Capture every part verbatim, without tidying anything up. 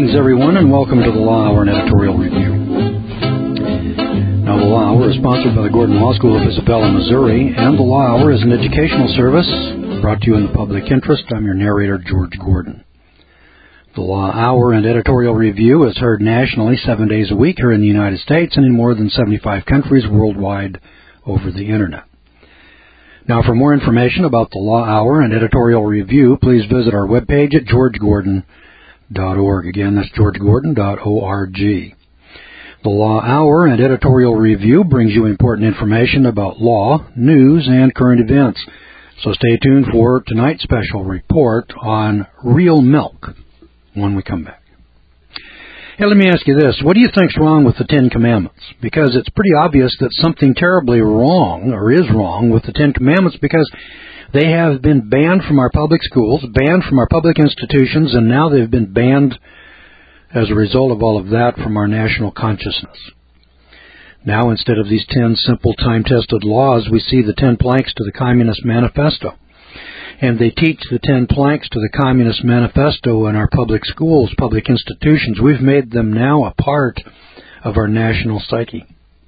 Greetings, everyone, and welcome to the Law Hour and Editorial Review. Now, the Law Hour is sponsored by the Gordon Law School of Isabella, Missouri, and the Law Hour is an educational service brought to you in the public interest. I'm your narrator, George Gordon. The Law Hour and Editorial Review is heard nationally seven days a week here in the United States and in more than seventy-five countries worldwide over the Internet. Now, for more information about the Law Hour and Editorial Review, please visit our webpage at george gordon dot org. Again, that's george gordon dot org. The Law Hour and Editorial Review brings you important information about law, news, and current events. So stay tuned for tonight's special report on real milk when we come back. Hey, let me ask you this. What do you think's wrong with the Ten Commandments? Because it's pretty obvious that something terribly wrong, or is wrong, with the Ten Commandments because they have been banned from our public schools, banned from our public institutions, and now they've been banned as a result of all of that from our national consciousness. Now, instead of these ten simple time-tested laws, we see the ten planks to the Communist Manifesto. And they teach the ten planks to the Communist Manifesto in our public schools, public institutions. We've made them now a part of our national psyche.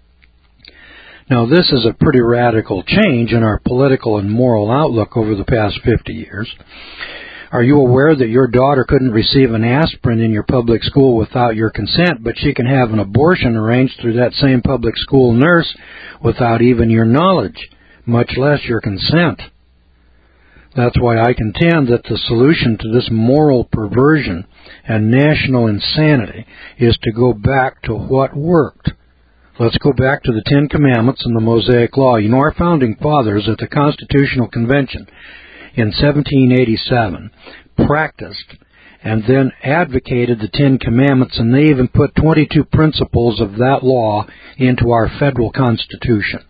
Now, this is a pretty radical change in our political and moral outlook over the past fifty years. Are you aware that your daughter couldn't receive an aspirin in your public school without your consent, but she can have an abortion arranged through that same public school nurse without even your knowledge, much less your consent? That's why I contend that the solution to this moral perversion and national insanity is to go back to what worked. Let's go back to the Ten Commandments and the Mosaic Law. You know, our founding fathers at the Constitutional Convention in seventeen eighty-seven practiced and then advocated the Ten Commandments, and they even put twenty-two principles of that law into our federal Constitution.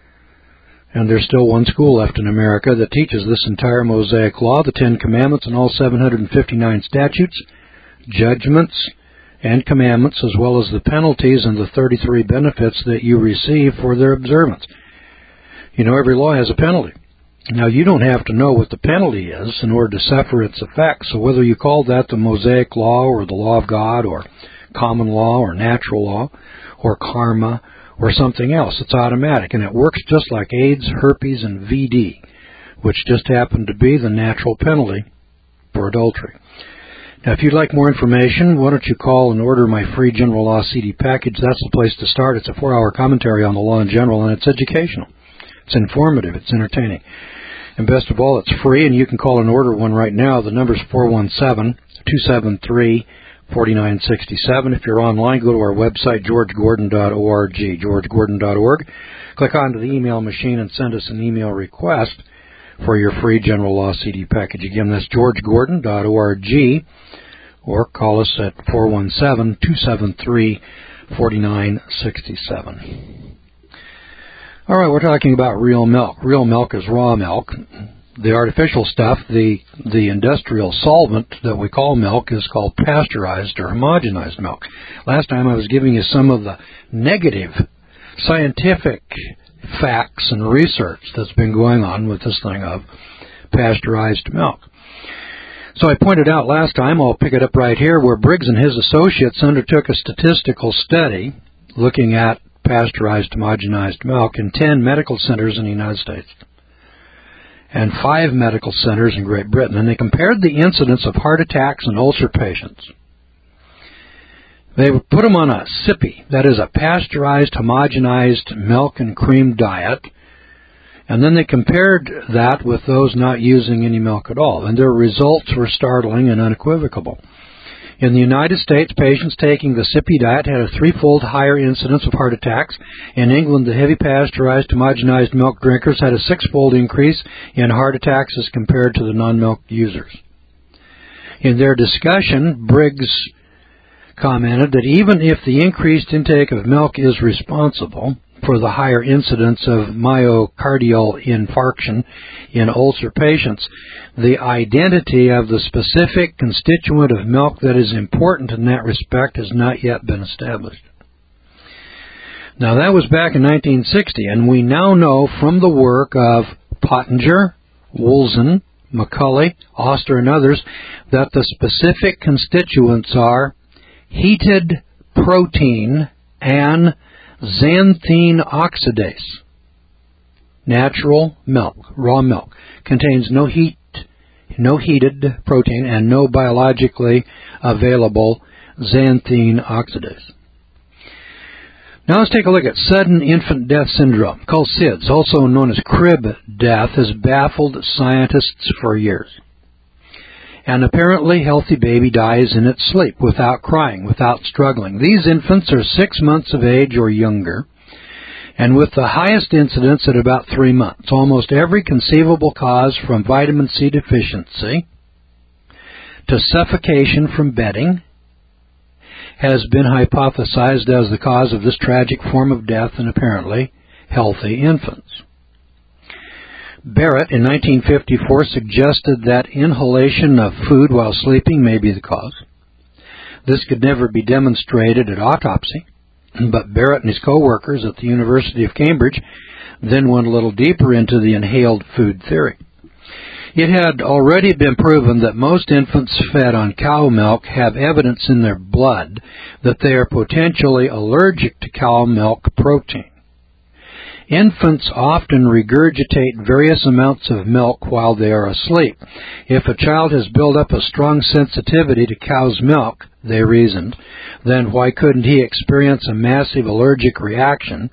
And there's still one school left in America that teaches this entire Mosaic Law, the Ten Commandments, and all seven hundred fifty-nine statutes, judgments, and commandments, as well as the penalties and the thirty-three benefits that you receive for their observance. You know, every law has a penalty. Now, you don't have to know what the penalty is in order to suffer its effects. So whether you call that the Mosaic Law or the Law of God or common law or natural law or karma or something else, it's automatic. And it works just like AIDS, herpes, and V D, which just happened to be the natural penalty for adultery. Now, if you'd like more information, why don't you call and order my free General Law C D package? That's the place to start. It's a four-hour commentary on the law in general, and it's educational. It's informative. It's entertaining. And best of all, it's free, and you can call and order one right now. The number's four one seven, two seven three, four nine six seven. If you're online, go to our website, george gordon dot org, george gordon dot org. Click onto the email machine and send us an email request for your free General Law C D package. Again, that's george gordon dot org, or call us at four one seven, two seven three, four nine six seven. All right, we're talking about real milk. Real milk is raw milk. The artificial stuff, the the industrial solvent that we call milk, is called pasteurized or homogenized milk. Last time I was giving you some of the negative scientific facts and research that's been going on with this thing of pasteurized milk. So I pointed out last time, I'll pick it up right here, where Briggs and his associates undertook a statistical study looking at pasteurized homogenized milk in ten medical centers in the United States and five medical centers in Great Britain, and they compared the incidence of heart attacks and ulcer patients. They put them on a S I P I, that is a pasteurized homogenized milk and cream diet, and then they compared that with those not using any milk at all, and their results were startling and unequivocal. In the United States, patients taking the S I P I diet had a threefold higher incidence of heart attacks. In England, the heavy pasteurized homogenized milk drinkers had a six-fold increase in heart attacks as compared to the non-milk users. In their discussion, Briggs commented that even if the increased intake of milk is responsible for the higher incidence of myocardial infarction in ulcer patients, the identity of the specific constituent of milk that is important in that respect has not yet been established. Now, that was back in nineteen sixty, and we now know from the work of Pottinger, Woolson, McCulley, Oster, and others that the specific constituents are heated protein and xanthine oxidase. Natural milk, raw milk, contains no heat, no heated protein and no biologically available xanthine oxidase. Now let's take a look at sudden infant death syndrome, called S I D S, also known as crib death, has baffled scientists for years. An apparently healthy baby dies in its sleep without crying, without struggling. These infants are six months of age or younger, and with the highest incidence at about three months. Almost every conceivable cause, from vitamin C deficiency to suffocation from bedding, has been hypothesized as the cause of this tragic form of death in apparently healthy infants. Barrett, in nineteen fifty-four, suggested that inhalation of food while sleeping may be the cause. This could never be demonstrated at autopsy, but Barrett and his co-workers at the University of Cambridge then went a little deeper into the inhaled food theory. It had already been proven that most infants fed on cow milk have evidence in their blood that they are potentially allergic to cow milk protein. Infants often regurgitate various amounts of milk while they are asleep. If a child has built up a strong sensitivity to cow's milk, they reasoned, then why couldn't he experience a massive allergic reaction,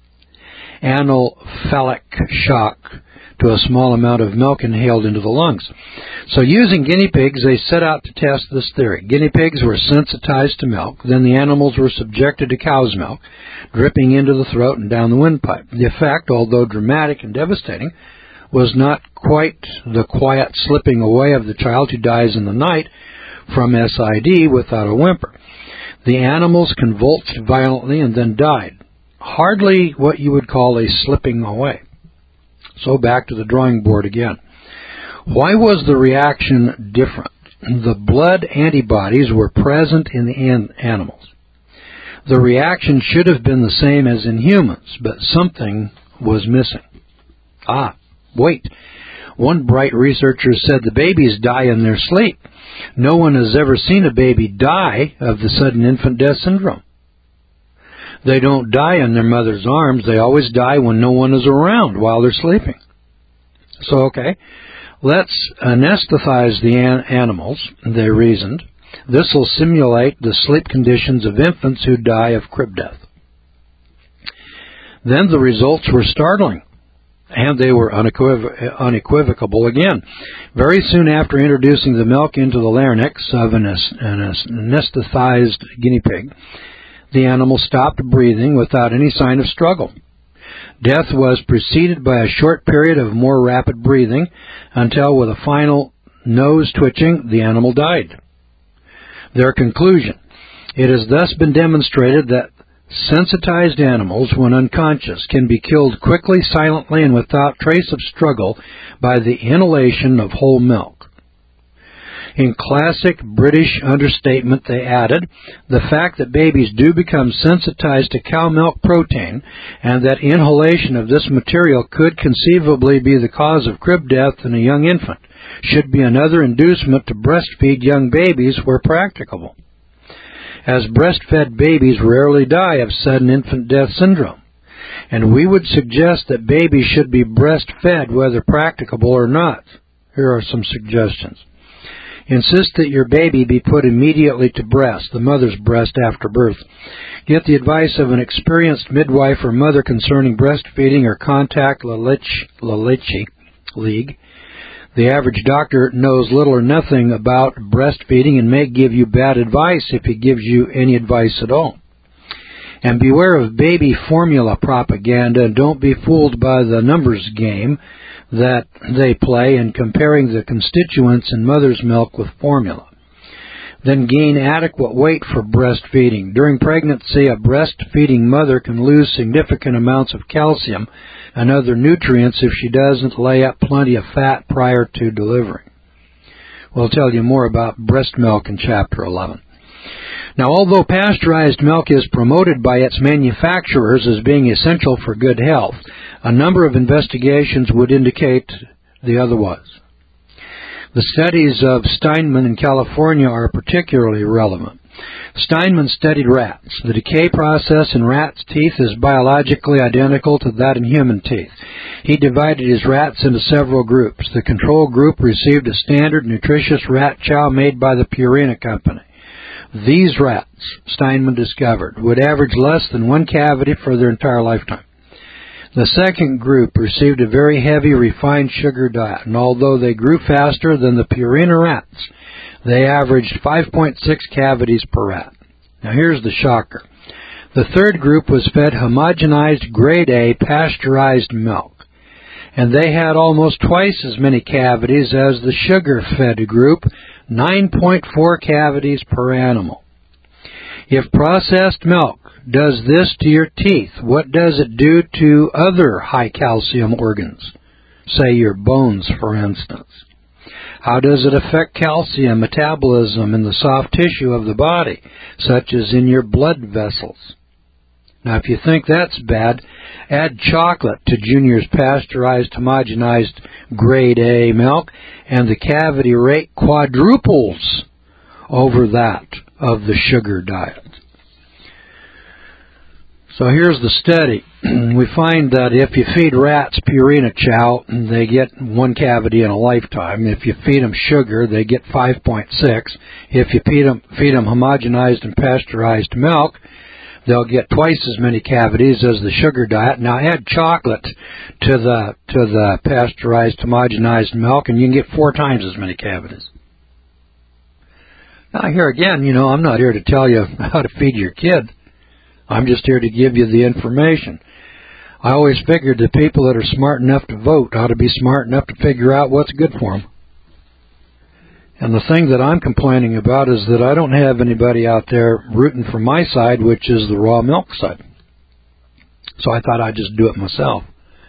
anaphylactic shock, to a small amount of milk inhaled into the lungs? So using guinea pigs, they set out to test this theory. Guinea pigs were sensitized to milk. Then the animals were subjected to cow's milk, dripping into the throat and down the windpipe. The effect, although dramatic and devastating, was not quite the quiet slipping away of the child who dies in the night from S I D without a whimper. The animals convulsed violently and then died. Hardly what you would call a slipping away. So back to the drawing board again. Why was the reaction different? The blood antibodies were present in the an- animals. The reaction should have been the same as in humans, but something was missing. Ah, wait. One bright researcher said the babies die in their sleep. No one has ever seen a baby die of the sudden infant death syndrome. They don't die in their mother's arms. They always die when no one is around while they're sleeping. So, okay, let's anesthetize the an- animals, they reasoned. This will simulate the sleep conditions of infants who die of crib death. Then the results were startling, and they were unequiv- unequivocal again. Very soon after introducing the milk into the larynx of an, an anesthetized guinea pig, the animal stopped breathing without any sign of struggle. Death was preceded by a short period of more rapid breathing until, with a final nose twitching, the animal died. Their conclusion: it has thus been demonstrated that sensitized animals, when unconscious, can be killed quickly, silently, and without trace of struggle by the inhalation of whole milk. In classic British understatement, they added, the fact that babies do become sensitized to cow milk protein and that inhalation of this material could conceivably be the cause of crib death in a young infant should be another inducement to breastfeed young babies where practicable, as breastfed babies rarely die of sudden infant death syndrome. And we would suggest that babies should be breastfed whether practicable or not. Here are some suggestions. Insist that your baby be put immediately to breast, the mother's breast, after birth. Get the advice of an experienced midwife or mother concerning breastfeeding, or contact La Leche, La Leche League. The average doctor knows little or nothing about breastfeeding and may give you bad advice if he gives you any advice at all. And beware of baby formula propaganda, and don't be fooled by the numbers game that they play in comparing the constituents in mother's milk with formula. Then gain adequate weight for breastfeeding. During pregnancy, a breastfeeding mother can lose significant amounts of calcium and other nutrients if she doesn't lay up plenty of fat prior to delivering. We'll tell you more about breast milk in Chapter eleven. Now, although pasteurized milk is promoted by its manufacturers as being essential for good health, a number of investigations would indicate the otherwise. The studies of Steinman in California are particularly relevant. Steinman studied rats. The decay process in rats' teeth is biologically identical to that in human teeth. He divided his rats into several groups. The control group received a standard nutritious rat chow made by the Purina Company. These rats, Steinman discovered, would average less than one cavity for their entire lifetime. The second group received a very heavy refined sugar diet, and although they grew faster than the Purina rats, they averaged five point six cavities per rat. Now here's the shocker. The third group was fed homogenized grade A pasteurized milk, and they had almost twice as many cavities as the sugar-fed group, nine point four cavities per animal. If processed milk does this to your teeth, what does it do to other high-calcium organs? Say your bones, for instance. How does it affect calcium metabolism in the soft tissue of the body, such as in your blood vessels? Now, if you think that's bad, add chocolate to Junior's pasteurized, homogenized grade A milk, and the cavity rate quadruples over that of the sugar diet. So here's the study. We find that if you feed rats Purina chow, they get one cavity in a lifetime. If you feed them sugar, they get five point six. If you feed them, feed them homogenized and pasteurized milk, they'll get twice as many cavities as the sugar diet. Now add chocolate to the to the pasteurized, homogenized milk, and you can get four times as many cavities. Now here again, you know, I'm not here to tell you how to feed your kid. I'm just here to give you the information. I always figured that people that are smart enough to vote ought to be smart enough to figure out what's good for them. And the thing that I'm complaining about is that I don't have anybody out there rooting for my side, which is the raw milk side. So I thought I'd just do it myself.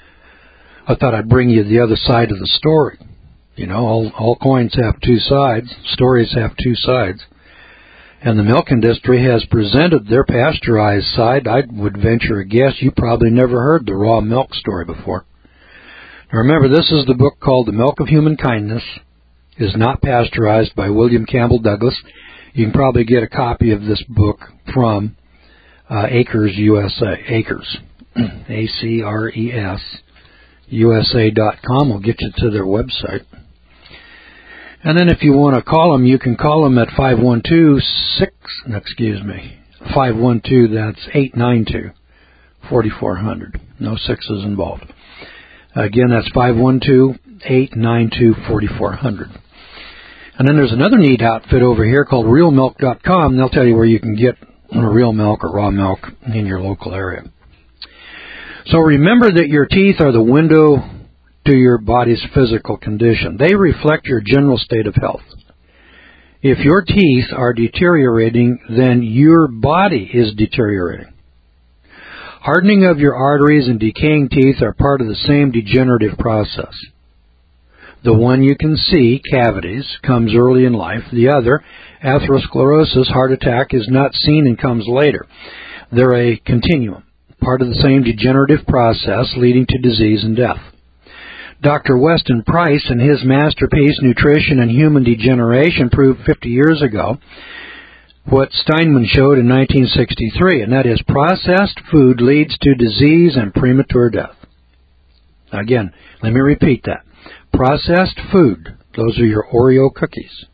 I thought I'd bring you the other side of the story. You know, all, all coins have two sides. Stories have two sides. And the milk industry has presented their pasteurized side. I would venture a guess you probably never heard the raw milk story before. Now remember, this is the book called The Milk of Human Kindness. It is not pasteurized, by William Campbell Douglas. You can probably get a copy of this book from uh, Acres U S A. Acres. A C R E S U S A dot com will get you to their website. And then if you want to call them, you can call them at five one two, six, excuse me, five one two, that's eight nine two, four four zero zero. No sixes involved. Again, that's five one two, eight nine two, four four zero zero. And then there's another neat outfit over here called real milk dot com. They'll tell you where you can get real milk or raw milk in your local area. So remember that your teeth are the window to your body's physical condition. They reflect your general state of health. If your teeth are deteriorating, then your body is deteriorating. Hardening of your arteries and decaying teeth are part of the same degenerative process. The one you can see, cavities, comes early in life. The other, atherosclerosis, heart attack, is not seen and comes later. They're a continuum, part of the same degenerative process leading to disease and death. Doctor Weston Price, in his masterpiece, Nutrition and Human Degeneration, proved fifty years ago what Steinman showed in nineteen sixty-three, and that is processed food leads to disease and premature death. Again, let me repeat that. Processed food, those are your Oreo cookies,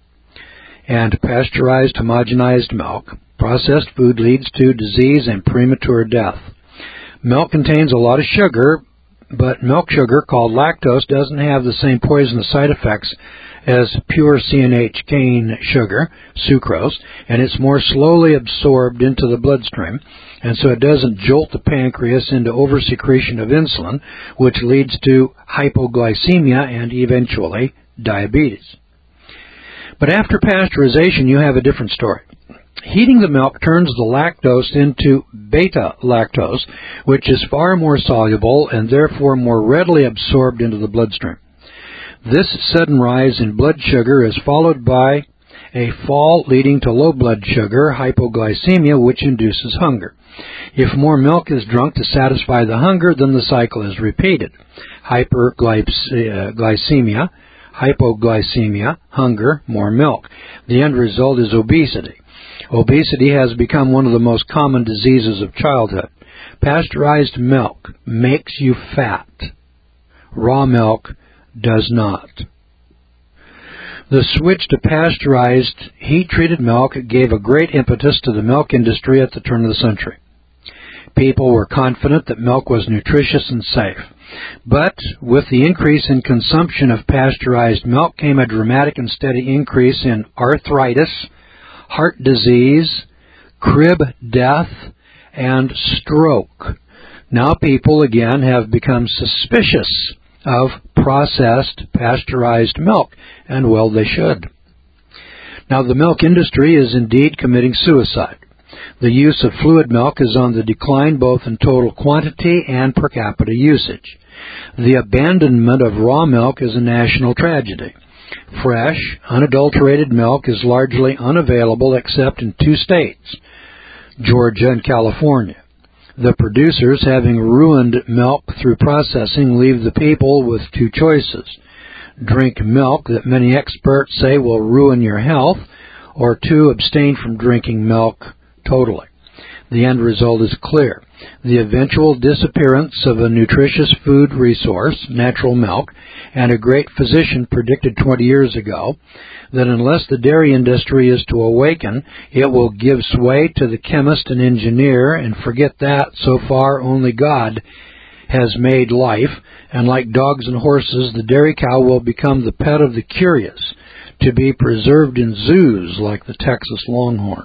and pasteurized, homogenized milk. Processed food leads to disease and premature death. Milk contains a lot of sugar, but milk sugar, called lactose, doesn't have the same poisonous side effects as pure C N H cane sugar, sucrose, and it's more slowly absorbed into the bloodstream, and so it doesn't jolt the pancreas into oversecretion of insulin, which leads to hypoglycemia and eventually diabetes. But after pasteurization, you have a different story. Heating the milk turns the lactose into beta-lactose, which is far more soluble and therefore more readily absorbed into the bloodstream. This sudden rise in blood sugar is followed by a fall leading to low blood sugar, hypoglycemia, which induces hunger. If more milk is drunk to satisfy the hunger, then the cycle is repeated. Hyperglycemia, hypoglycemia, hunger, more milk. The end result is obesity. Obesity has become one of the most common diseases of childhood. Pasteurized milk makes you fat. Raw milk does not. The switch to pasteurized, heat-treated milk gave a great impetus to the milk industry at the turn of the century. People were confident that milk was nutritious and safe. But with the increase in consumption of pasteurized milk came a dramatic and steady increase in arthritis, heart disease, crib death, and stroke. Now people again have become suspicious of processed pasteurized milk, and well they should. Now the milk industry is indeed committing suicide. The use of fluid milk is on the decline both in total quantity and per capita usage. The abandonment of raw milk is a national tragedy. Fresh, unadulterated milk is largely unavailable except in two states, Georgia and California. The producers, having ruined milk through processing, leave the people with two choices. Drink milk that many experts say will ruin your health, or two, abstain from drinking milk totally. The end result is clear. The eventual disappearance of a nutritious food resource, natural milk, and a great physician predicted twenty years ago that unless the dairy industry is to awaken, it will give sway to the chemist and engineer, and forget that, so far only God has made life, and like dogs and horses, the dairy cow will become the pet of the curious, to be preserved in zoos like the Texas Longhorn.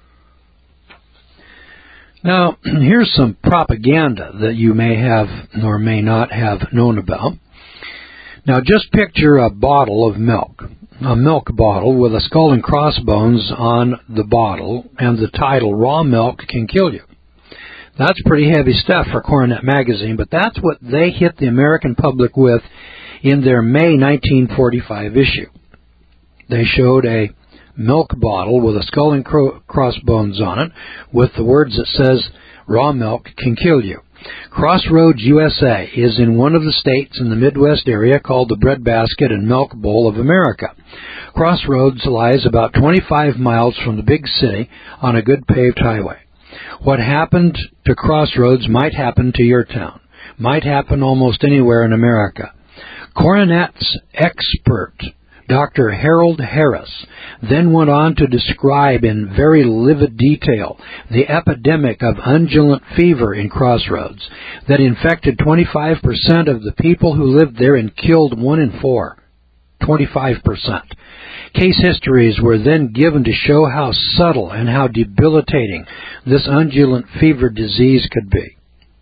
Now, here's some propaganda that you may have or may not have known about. Now, just picture a bottle of milk, a milk bottle with a skull and crossbones on the bottle, and the title, Raw Milk Can Kill You. That's pretty heavy stuff for Coronet Magazine, but that's what they hit the American public with in their May nineteen forty-five issue. They showed a milk bottle with a skull and cro- crossbones on it with the words that says, Raw Milk Can Kill You. Crossroads, U S A is in one of the states in the Midwest area called the Breadbasket and Milk Bowl of America. Crossroads lies about twenty-five miles from the big city on a good paved highway. What happened to Crossroads might happen to your town, might happen almost anywhere in America. Coronet's expert, Doctor Harold Harris, then went on to describe in very livid detail the epidemic of undulant fever in Crossroads that infected twenty-five percent of the people who lived there and killed one in four. twenty-five percent. Case histories were then given to show how subtle and how debilitating this undulant fever disease could be.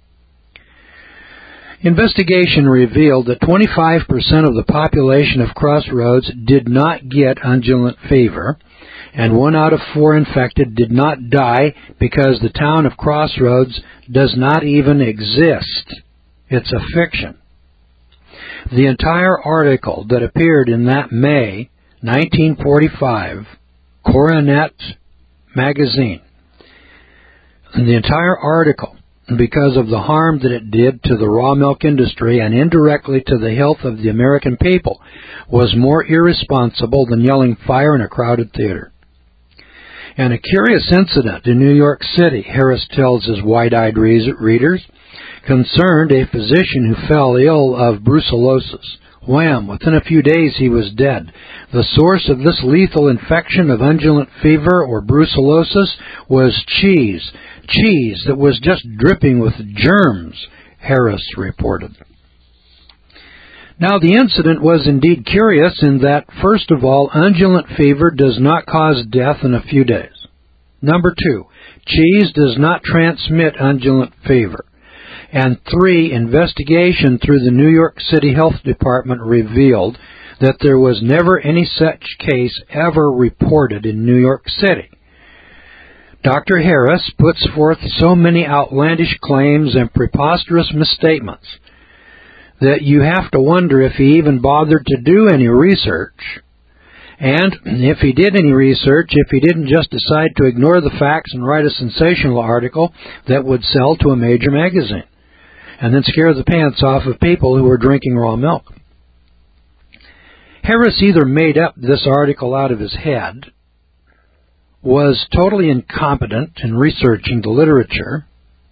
Investigation revealed that twenty-five percent of the population of Crossroads did not get undulant fever, and one out of four infected did not die because the town of Crossroads does not even exist. It's a fiction. The entire article that appeared in that May nineteen forty-five Coronet Magazine, the entire article, because of the harm that it did to the raw milk industry and indirectly to the health of the American people, was more irresponsible than yelling fire in a crowded theater. And a curious incident in New York City, Harris tells his wide-eyed readers, concerned a physician who fell ill of brucellosis. Wham! Within a few days he was dead. The source of this lethal infection of undulant fever or brucellosis was cheese. Cheese that was just dripping with germs, Harris reported. Now, the incident was indeed curious in that, first of all, undulant fever does not cause death in a few days. Number two, cheese does not transmit undulant fever. And three, investigation through the New York City Health Department revealed that there was never any such case ever reported in New York City. Doctor Harris puts forth so many outlandish claims and preposterous misstatements that you have to wonder if he even bothered to do any research. And if he did any research, if he didn't just decide to ignore the facts and write a sensational article that would sell to a major magazine, and then scare the pants off of people who were drinking raw milk. Harris either made up this article out of his head, was totally incompetent in researching the literature,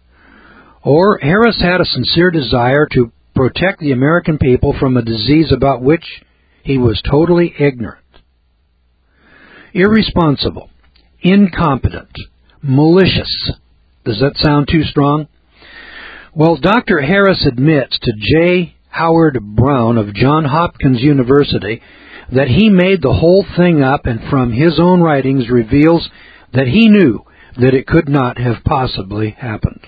or Harris had a sincere desire to protect the American people from a disease about which he was totally ignorant. Irresponsible, incompetent, malicious. Does that sound too strong? Well, Doctor Harris admits to J. Howard Brown of Johns Hopkins University that he made the whole thing up, and from his own writings reveals that he knew that it could not have possibly happened.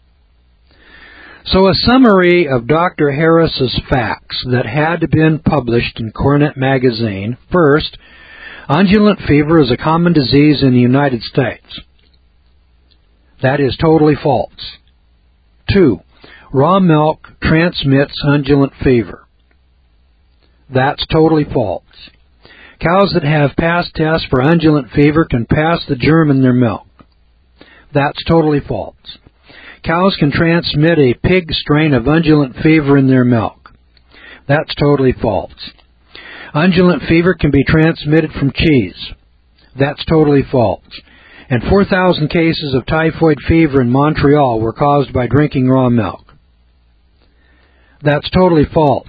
So a summary of Doctor Harris's facts that had been published in Coronet magazine. First, undulant fever is a common disease in the United States. That is totally false. Two, raw milk transmits undulant fever. That's totally false. Cows that have passed tests for undulant fever can pass the germ in their milk. That's totally false. Cows can transmit a pig strain of undulant fever in their milk. That's totally false. Undulant fever can be transmitted from cheese. That's totally false. And four thousand cases of typhoid fever in Montreal were caused by drinking raw milk. That's totally false.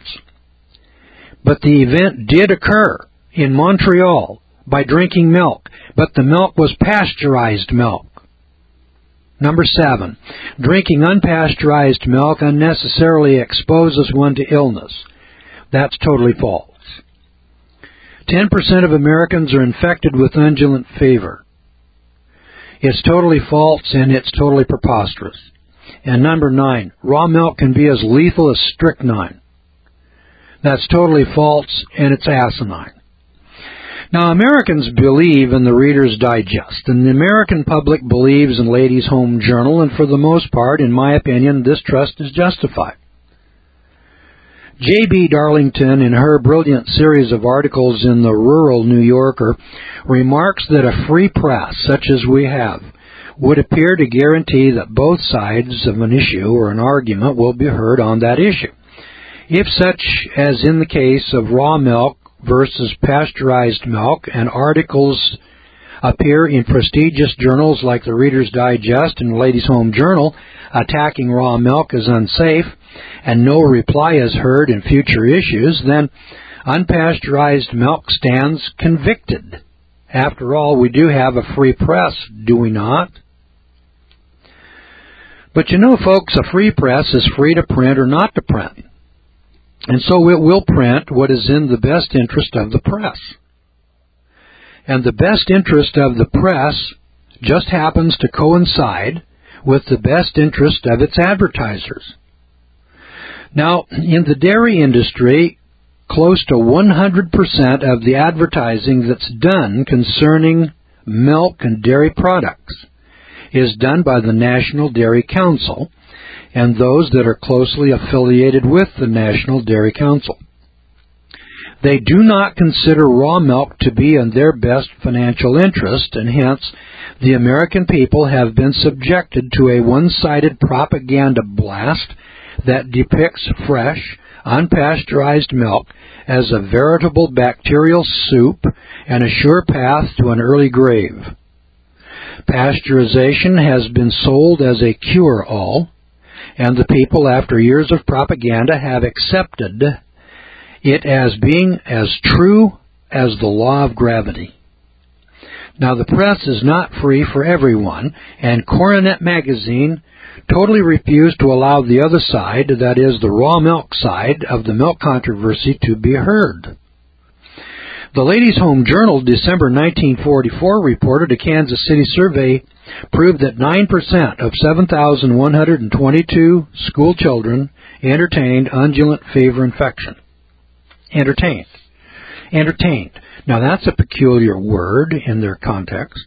But the event did occur in Montreal by drinking milk, but the milk was pasteurized milk. Number seven, drinking unpasteurized milk unnecessarily exposes one to illness. That's totally false. ten percent of Americans are infected with undulant fever. It's totally false, and it's totally preposterous. And number nine, raw milk can be as lethal as strychnine. That's totally false, and it's asinine. Now, Americans believe in the Reader's Digest, and the American public believes in Ladies' Home Journal, and for the most part, in my opinion, this trust is justified. J B Darlington, in her brilliant series of articles in the Rural New Yorker, remarks that a free press, such as we have, would appear to guarantee that both sides of an issue or an argument will be heard on that issue. If such as in the case of raw milk versus pasteurized milk, and articles appear in prestigious journals like the Reader's Digest and Ladies' Home Journal attacking raw milk as unsafe, and no reply is heard in future issues, then unpasteurized milk stands convicted. After all, we do have a free press, do we not? But you know, folks, a free press is free to print or not to print. And so it will print what is in the best interest of the press. And the best interest of the press just happens to coincide with the best interest of its advertisers. Now, in the dairy industry, close to one hundred percent of the advertising that's done concerning milk and dairy products is done by the National Dairy Council and those that are closely affiliated with the National Dairy Council. They do not consider raw milk to be in their best financial interest, and hence the American people have been subjected to a one-sided propaganda blast that depicts fresh, unpasteurized milk as a veritable bacterial soup and a sure path to an early grave. Pasteurization has been sold as a cure-all, and the people, after years of propaganda, have accepted it as being as true as the law of gravity. Now, the press is not free for everyone, and Coronet magazine totally refused to allow the other side, that is, the raw milk side of the milk controversy, to be heard. The Ladies' Home Journal, December nineteen forty-four, reported a Kansas City survey proved that nine percent of seven thousand one hundred twenty-two school children entertained undulant fever infection. Entertained. Entertained. Now, that's a peculiar word in their context.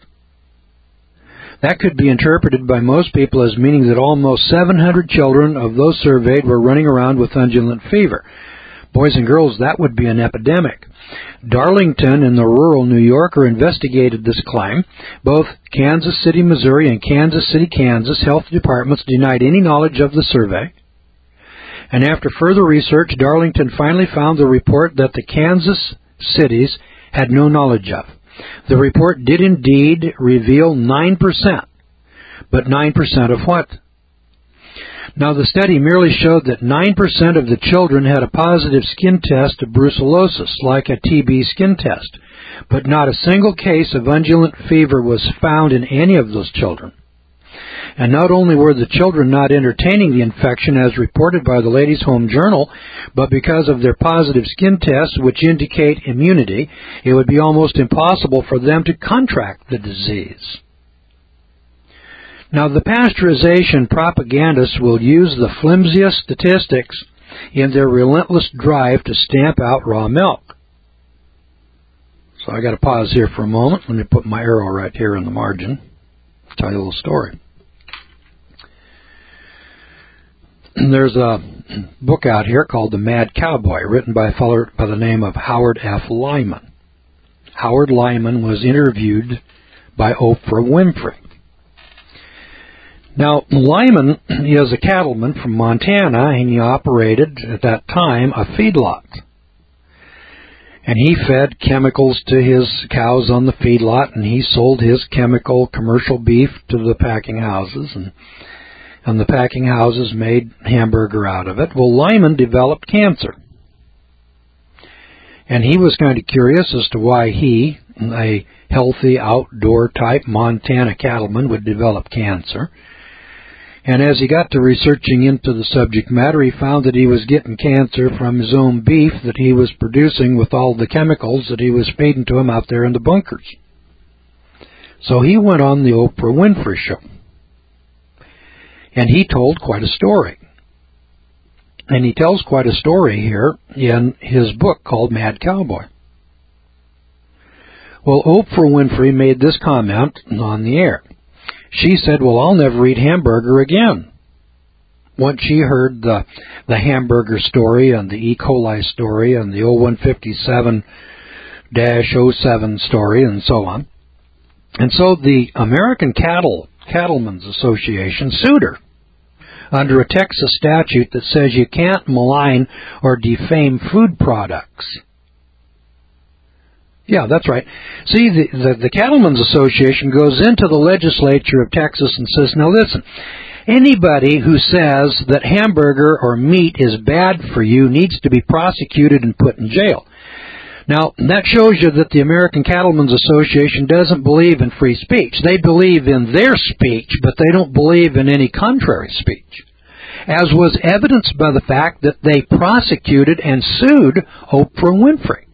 That could be interpreted by most people as meaning that almost seven hundred children of those surveyed were running around with undulant fever. Boys and girls, that would be an epidemic. Darlington and the Rural New Yorker investigated this claim. Both Kansas City, Missouri and Kansas City, Kansas health departments denied any knowledge of the survey. And after further research, Darlington finally found the report that the Kansas cities had no knowledge of. the report did indeed reveal nine percent. But nine percent of what? Now, the study merely showed that nine percent of the children had a positive skin test of brucellosis, like a T B skin test, but not a single case of undulant fever was found in any of those children. And not only were the children not entertaining the infection as reported by the Ladies' Home Journal, but because of their positive skin tests, which indicate immunity, it would be almost impossible for them to contract the disease. Now, the pasteurization propagandists will use the flimsiest statistics in their relentless drive to stamp out raw milk. So I got to pause here for a moment. Let me put my arrow right here in the margin. Tell you a little story. There's a book out here called The Mad Cowboy, written by a fellow by the name of Howard F. Lyman. Howard Lyman was interviewed by Oprah Winfrey. Now, Lyman is a cattleman from Montana, and he operated, at that time, a feedlot. And he fed chemicals to his cows on the feedlot, and he sold his chemical commercial beef to the packing houses, and, and the packing houses made hamburger out of it. Well, Lyman developed cancer. And he was kind of curious as to why he, a healthy, outdoor-type Montana cattleman, would develop cancer. And as he got to researching into the subject matter, he found that he was getting cancer from his own beef that he was producing with all the chemicals that he was feeding to him out there in the bunkers. So he went on the Oprah Winfrey Show. And he told quite a story. And he tells quite a story here in his book called Mad Cowboy. Well, Oprah Winfrey made this comment on the air. She said, well, I'll never eat hamburger again. Once she heard the the hamburger story and the E. coli story and the oh one fifty-seven dash oh seven story and so on. And so the American Cattle Cattlemen's Association sued her under a Texas statute that says you can't malign or defame food products. Yeah, that's right. See, the, the, the Cattlemen's Association goes into the legislature of Texas and says, now listen, anybody who says that hamburger or meat is bad for you needs to be prosecuted and put in jail. Now, that shows you that the American Cattlemen's Association doesn't believe in free speech. They believe in their speech, but they don't believe in any contrary speech, as was evidenced by the fact that they prosecuted and sued Oprah Winfrey.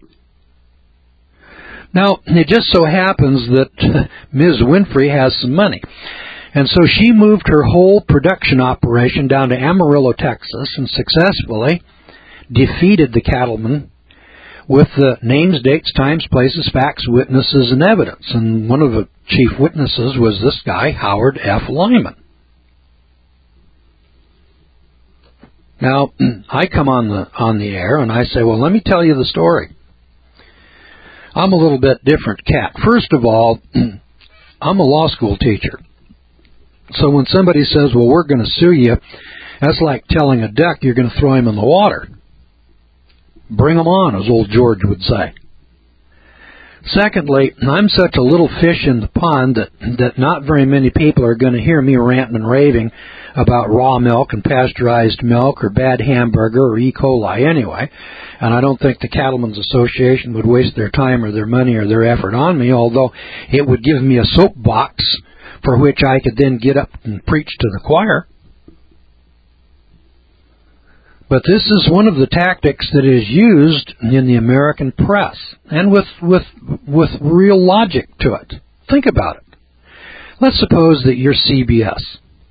Now, it just so happens that Miz Winfrey has some money. And so she moved her whole production operation down to Amarillo, Texas, and successfully defeated the cattlemen with the names, dates, times, places, facts, witnesses, and evidence. And one of the chief witnesses was this guy, Howard F. Lyman. Now, I come on the on the air and I say, well, let me tell you the story. I'm a little bit different cat. First of all, I'm a law school teacher. So when somebody says, well, we're going to sue you, that's like telling a duck you're going to throw him in the water. Bring him on, as old George would say. Secondly, I'm such a little fish in the pond that, that not very many people are going to hear me ranting and raving about raw milk and pasteurized milk or bad hamburger or E. coli anyway. And I don't think the Cattlemen's Association would waste their time or their money or their effort on me, although it would give me a soapbox for which I could then get up and preach to the choir. But this is one of the tactics that is used in the American press, and with, with, with real logic to it. Think about it. Let's suppose that you're C B S.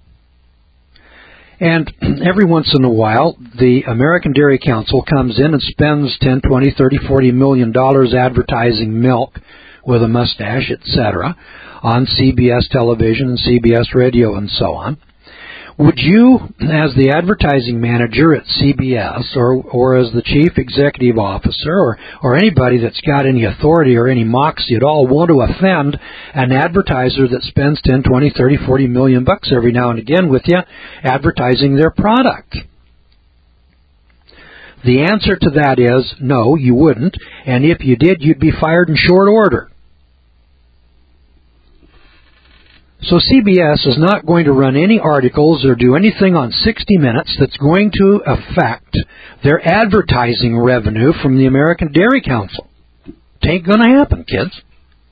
And every once in a while, the American Dairy Council comes in and spends ten, twenty, thirty, forty million dollars advertising milk with a mustache, et cetera, on C B S television and C B S radio and so on. Would you, as the advertising manager at C B S, or or as the chief executive officer, or, or anybody that's got any authority or any moxie at all, want to offend an advertiser that spends ten, twenty, thirty, forty million bucks every now and again with you advertising their product? The answer to that is no, you wouldn't, and if you did, you'd be fired in short order. So C B S is not going to run any articles or do anything on sixty minutes that's going to affect their advertising revenue from the American Dairy Council. It ain't going to happen, kids.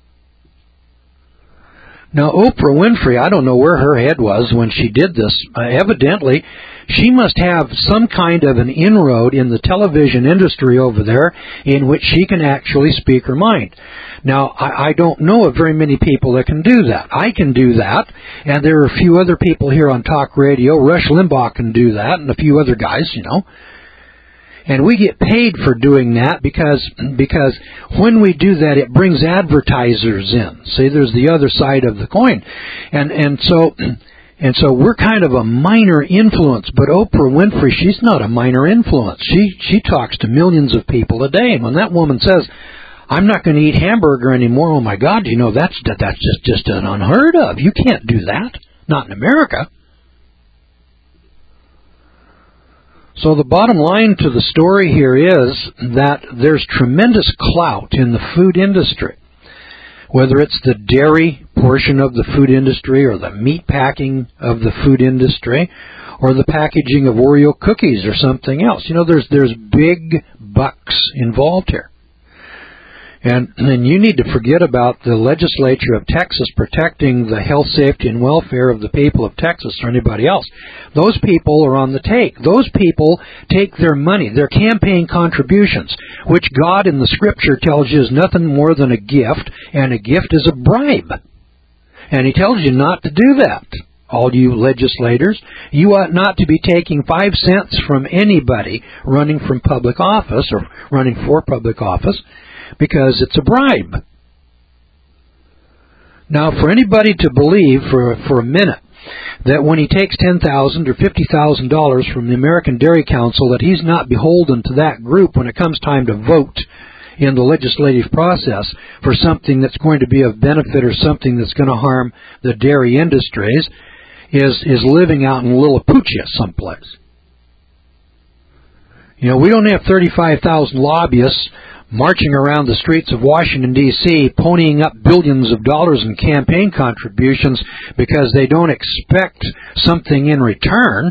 Now, Oprah Winfrey, I don't know where her head was when she did this. Uh, evidently, she must have some kind of an inroad in the television industry over there in which she can actually speak her mind. Now, I, I don't know of very many people that can do that. I can do that, and there are a few other people here on talk radio. Rush Limbaugh can do that, and a few other guys, you know. And we get paid for doing that because because when we do that, it brings advertisers in. See, there's the other side of the coin. And and so and so we're kind of a minor influence, but Oprah Winfrey, she's not a minor influence. She she talks to millions of people a day. And when that woman says, "I'm not going to eat hamburger anymore," oh my God, you know, that's that's just just an unheard of. You can't do that. Not in America. So the bottom line to the story here is that there's tremendous clout in the food industry, whether it's the dairy portion of the food industry or the meat packing of the food industry or the packaging of Oreo cookies or something else. You know, there's there's big bucks involved here. And then you need to forget about the legislature of Texas protecting the health, safety, and welfare of the people of Texas or anybody else. Those people are on the take. Those people take their money, their campaign contributions, which God in the Scripture tells you is nothing more than a gift, and a gift is a bribe. And He tells you not to do that. All you legislators, you ought not to be taking five cents from anybody running from public office or running for public office, because it's a bribe. Now, for anybody to believe for for a minute that when he takes ten thousand dollars or fifty thousand dollars from the American Dairy Council that he's not beholden to that group when it comes time to vote in the legislative process for something that's going to be of benefit or something that's going to harm the dairy industries is is living out in Lilliputian someplace. You know, we don't have thirty-five thousand lobbyists marching around the streets of Washington, D C, ponying up billions of dollars in campaign contributions because they don't expect something in return.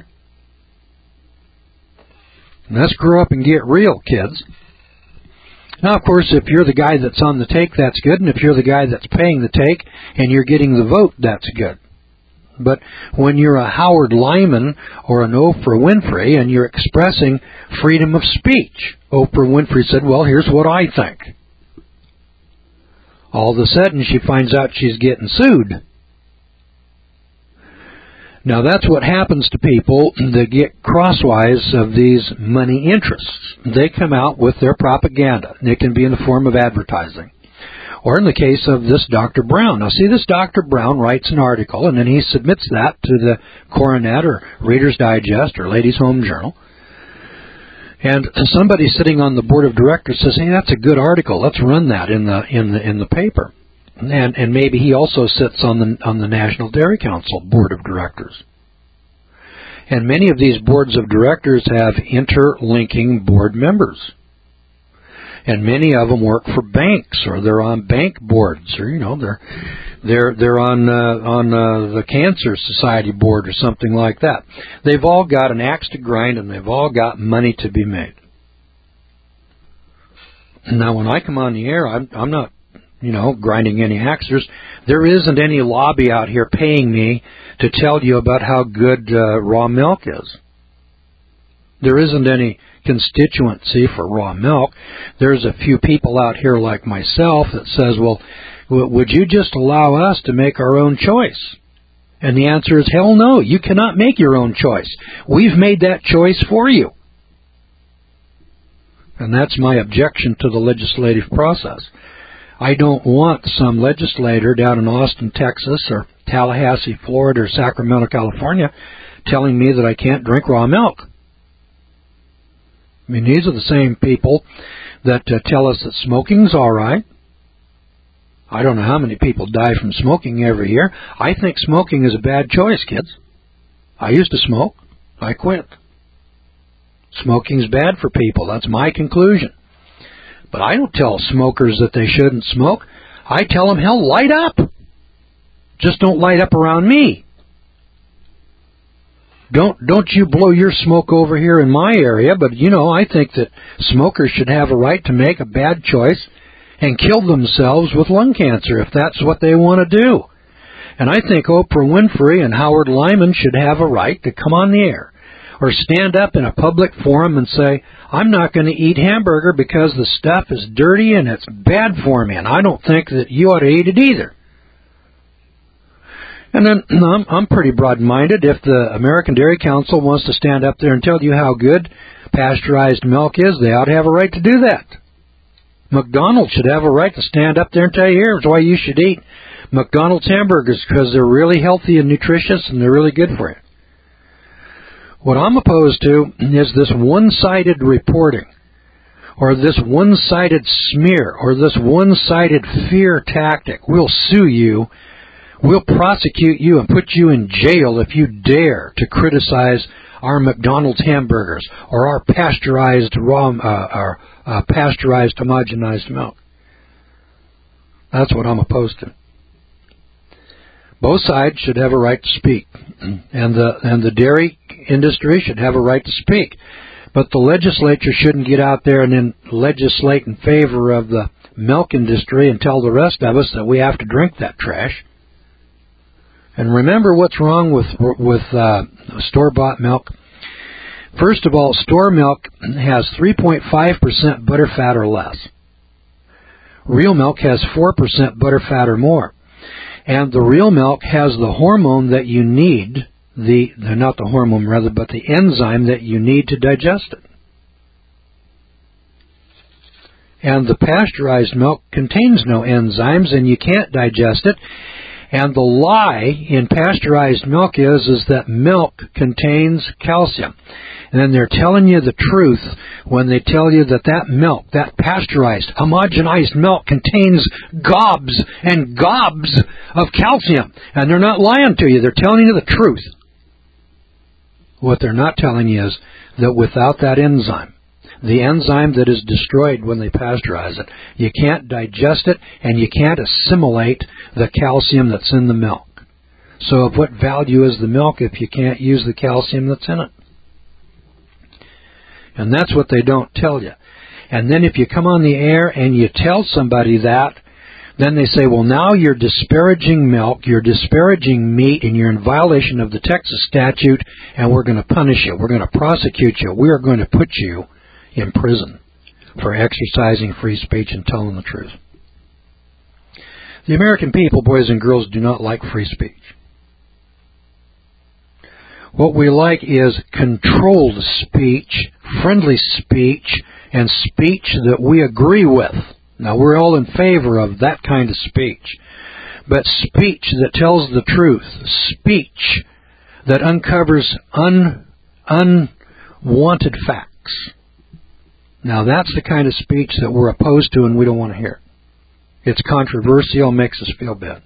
And let's grow up and get real, kids. Now, of course, if you're the guy that's on the take, that's good. And if you're the guy that's paying the take and you're getting the vote, that's good. But when you're a Howard Lyman or an Oprah Winfrey and you're expressing freedom of speech, Oprah Winfrey said, well, here's what I think. All of a sudden, she finds out she's getting sued. Now, that's what happens to people that get crosswise of these money interests. They come out with their propaganda. It can be in the form of advertising. Or in the case of this Doctor Brown. Now, see, this Doctor Brown writes an article, and then he submits that to the Coronet or Reader's Digest or Ladies' Home Journal. And somebody sitting on the board of directors says, hey, that's a good article. Let's run that in the in the in the paper. And and maybe he also sits on the on the National Dairy Council board of directors. And many of these boards of directors have interlinking board members. And many of them work for banks, or they're on bank boards, or you know, they're they're they're on uh, on uh, the Cancer Society board or something like that. They've all got an axe to grind, and they've all got money to be made. Now, when I come on the air, I'm I'm not, you know, grinding any axes. There isn't any lobby out here paying me to tell you about how good uh, raw milk is. There isn't any constituency for raw milk. There's a few people out here like myself that says, well, w- would you just allow us to make our own choice? And the answer is, hell no, you cannot make your own choice. We've made that choice for you. And that's my objection to the legislative process. I don't want some legislator down in Austin, Texas, or Tallahassee, Florida, or Sacramento, California, telling me that I can't drink raw milk. I mean, these are the same people that uh, tell us that smoking's all right. I don't know how many people die from smoking every year. I think smoking is a bad choice, kids. I used to smoke. I quit. Smoking's bad for people. That's my conclusion. But I don't tell smokers that they shouldn't smoke. I tell them, hell, light up. Just don't light up around me. Don't don't you blow your smoke over here in my area, but, you know, I think that smokers should have a right to make a bad choice and kill themselves with lung cancer if that's what they want to do. And I think Oprah Winfrey and Howard Lyman should have a right to come on the air or stand up in a public forum and say, I'm not going to eat hamburger because the stuff is dirty and it's bad for me, and I don't think that you ought to eat it either. And then I'm, I'm pretty broad-minded. If the American Dairy Council wants to stand up there and tell you how good pasteurized milk is, they ought to have a right to do that. McDonald's should have a right to stand up there and tell you, here's why you should eat McDonald's hamburgers, because they're really healthy and nutritious and they're really good for you. What I'm opposed to is this one-sided reporting, or this one-sided smear, or this one-sided fear tactic. We'll sue you. We'll prosecute you and put you in jail if you dare to criticize our McDonald's hamburgers or our pasteurized raw, uh, our uh, pasteurized homogenized milk. That's what I'm opposed to. Both sides should have a right to speak, and the and the dairy industry should have a right to speak. But the legislature shouldn't get out there and then legislate in favor of the milk industry and tell the rest of us that we have to drink that trash. And remember what's wrong with with uh, store-bought milk. First of all, store milk has three point five percent butterfat or less. Real milk has four percent butterfat or more. And the real milk has the hormone that you need, the not the hormone rather, but the enzyme that you need to digest it. And the pasteurized milk contains no enzymes, and you can't digest it. And the lie in pasteurized milk is, is that milk contains calcium. And then they're telling you the truth when they tell you that that milk, that pasteurized, homogenized milk contains gobs and gobs of calcium. And they're not lying to you. They're telling you the truth. What they're not telling you is that without that enzyme, the enzyme that is destroyed when they pasteurize it, you can't digest it and you can't assimilate the calcium that's in the milk. So of what value is the milk if you can't use the calcium that's in it? And that's what they don't tell you. And then if you come on the air and you tell somebody that, then they say, well, now you're disparaging milk, you're disparaging meat, and you're in violation of the Texas statute, and we're going to punish you. We're going to prosecute you. We are going to put you in prison for exercising free speech and telling the truth. The American people, boys and girls, do not like free speech. What we like is controlled speech, friendly speech, and speech that we agree with. Now, we're all in favor of that kind of speech. But speech that tells the truth, speech that uncovers un, unwanted facts. Now, that's the kind of speech that we're opposed to and we don't want to hear. It's controversial, makes us feel bad.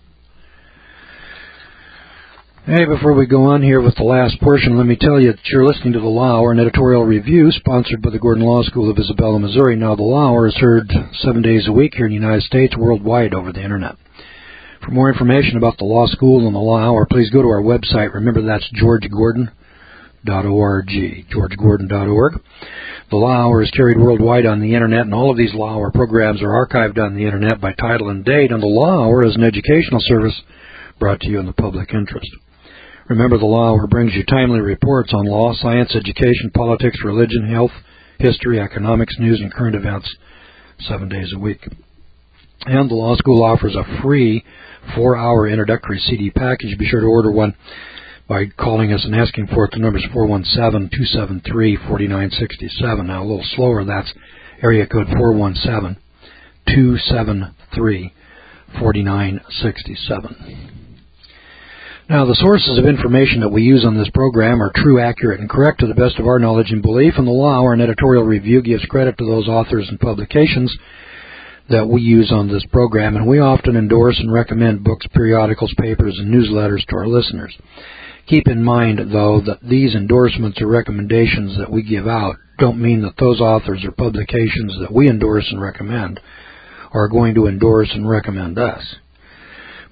Hey, before we go on here with the last portion, let me tell you that you're listening to the Law Hour, an editorial review sponsored by the Gordon Law School of Isabella, Missouri. Now, the Law Hour is heard seven days a week here in the United States, worldwide over the Internet. For more information about the Law School and the Law Hour, please go to our website. Remember, that's george gordon dot org, george gordon dot org. The Law Hour is carried worldwide on the Internet, and all of these Law Hour programs are archived on the Internet by title and date, and the Law Hour is an educational service brought to you in the public interest. Remember, the Law Hour brings you timely reports on law, science, education, politics, religion, health, history, economics, news, and current events seven days a week. And the Law School offers a free four-hour introductory C D package. Be sure to order one by calling us and asking for it. The number is four one seven, two seven three, four nine six seven. Now, a little slower, that's area code four one seven, two seven three, four nine six seven. Now, the sources of information that we use on this program are true, accurate, and correct to the best of our knowledge and belief, and the Law Hour and editorial review gives credit to those authors and publications that we use on this program, and we often endorse and recommend books, periodicals, papers, and newsletters to our listeners. Keep in mind, though, that these endorsements or recommendations that we give out don't mean that those authors or publications that we endorse and recommend are going to endorse and recommend us.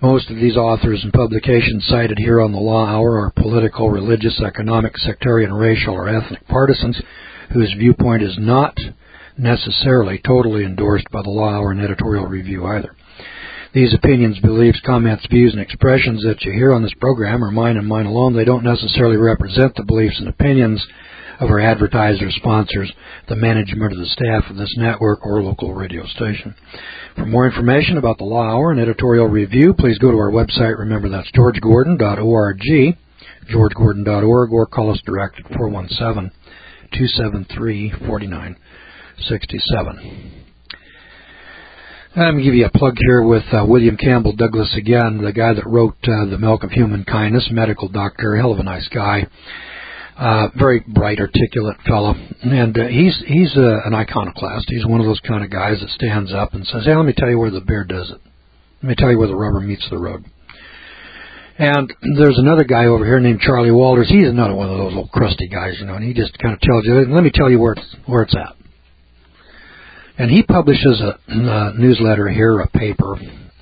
Most of these authors and publications cited here on the Law Hour are political, religious, economic, sectarian, racial, or ethnic partisans whose viewpoint is not necessarily totally endorsed by the Law Hour and editorial review either. These opinions, beliefs, comments, views, and expressions that you hear on this program are mine and mine alone. They don't necessarily represent the beliefs and opinions of our advertisers, sponsors, the management of the staff of this network, or local radio station. For more information about the Law Hour and editorial review, please go to our website. Remember, that's george gordon dot org, george gordon dot org, or call us direct at four one seven, two seven three, four nine six seven. I'm going to give you a plug here with uh, William Campbell Douglas again, the guy that wrote uh, The Milk of Human Kindness, medical doctor, hell of a nice guy. Uh, very bright, articulate fellow, and uh, he's he's uh, an iconoclast. He's one of those kind of guys that stands up and says, "Hey, let me tell you where the bear does it. Let me tell you where the rubber meets the road." And there's another guy over here named Charlie Walters. He's another one of those old crusty guys, you know, and he just kind of tells you, "Let me tell you where it's where it's at." And he publishes a, a newsletter here, a paper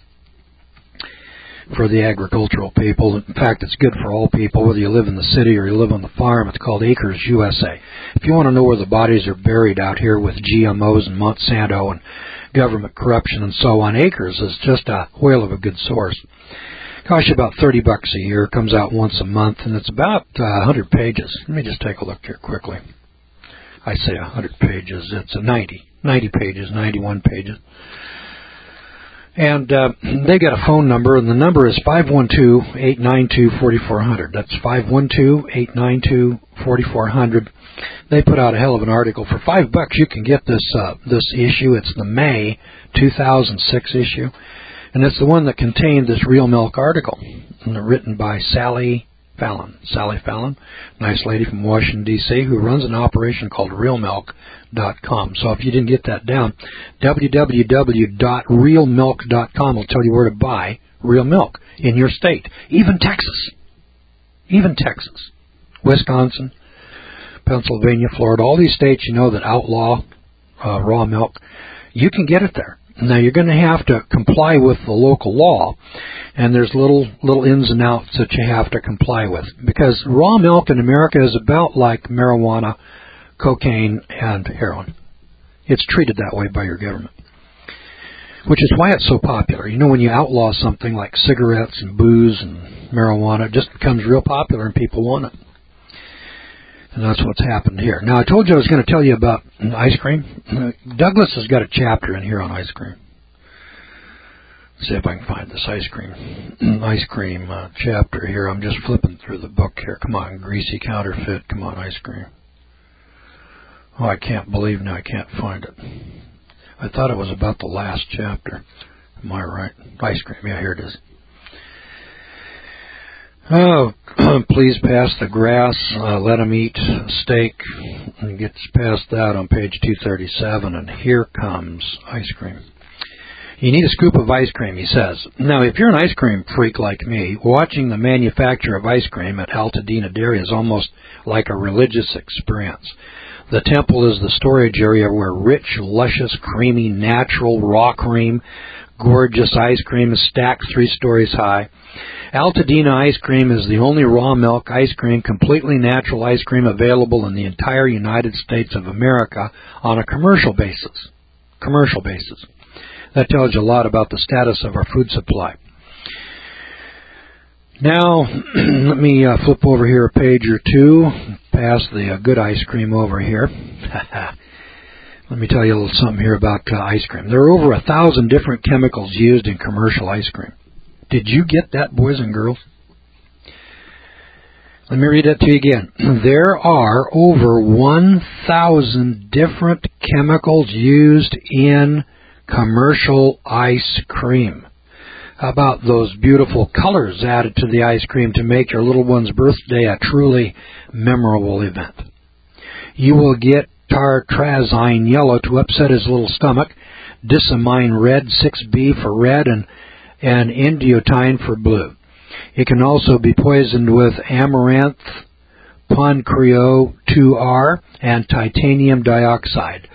for the agricultural people. In fact, it's good for all people, whether you live in the city or you live on the farm. It's called Acres U S A. If you want to know where the bodies are buried out here with G M Os and Monsanto and government corruption and so on, Acres is just a whale of a good source. It costs you about thirty bucks a year. It comes out once a month, and it's about uh, one hundred pages. Let me just take a look here quickly. I say one hundred pages. It's a ninety. ninety pages, ninety-one pages. And uh, they got a phone number, and the number is five one two, eight nine two, four four zero zero. That's five one two, eight nine two, four four zero zero. They put out a hell of an article. For five bucks, you can get this uh, this issue. It's the May two thousand six issue, and it's the one that contained this Real Milk article, written by Sally Fallon. Sally Fallon, nice lady from Washington, D C, who runs an operation called real milk dot com. So if you didn't get that down, w w w dot real milk dot com will tell you where to buy real milk in your state. Even Texas. Even Texas. Wisconsin, Pennsylvania, Florida, all these states, you know, that outlaw uh, raw milk, you can get it there. Now, you're going to have to comply with the local law, and there's little little ins and outs that you have to comply with, because raw milk in America is about like marijuana, cocaine, and heroin. It's treated that way by your government, which is why it's so popular. You know, when you outlaw something like cigarettes and booze and marijuana, it just becomes real popular and people want it. And that's what's happened here. Now, I told you I was going to tell you about ice cream. Uh, Douglas has got a chapter in here on ice cream. Let's see if I can find this ice cream ice cream uh, chapter here. I'm just flipping through the book here. Come on, greasy counterfeit. Come on, ice cream. Oh, I can't believe now I can't find it. I thought it was about the last chapter. Am I right? Ice cream. Yeah, here it is. Oh, please pass the grass, uh, let them eat steak, and gets past that on page two thirty-seven, and here comes ice cream. You need a scoop of ice cream, he says. Now, if you're an ice cream freak like me, watching the manufacture of ice cream at Altadena Dairy is almost like a religious experience. The temple is the storage area where rich, luscious, creamy, natural, raw cream, gorgeous ice cream is stacked three stories high. Altadena ice cream is the only raw milk ice cream, completely natural ice cream available in the entire United States of America on a commercial basis. Commercial basis. That tells you a lot about the status of our food supply. Now, let me uh, flip over here a page or two, pass the uh, good ice cream over here. Let me tell you a little something here about uh, ice cream. There are over a thousand different chemicals used in commercial ice cream. Did you get that, boys and girls? Let me read that to you again. There are over one thousand different chemicals used in commercial ice cream. How about those beautiful colors added to the ice cream to make your little one's birthday a truly memorable event? You will get tartrazine yellow to upset his little stomach, disamine red, six B for red, and and indiotine for blue. It can also be poisoned with amaranth, pancreato two R, and titanium dioxide.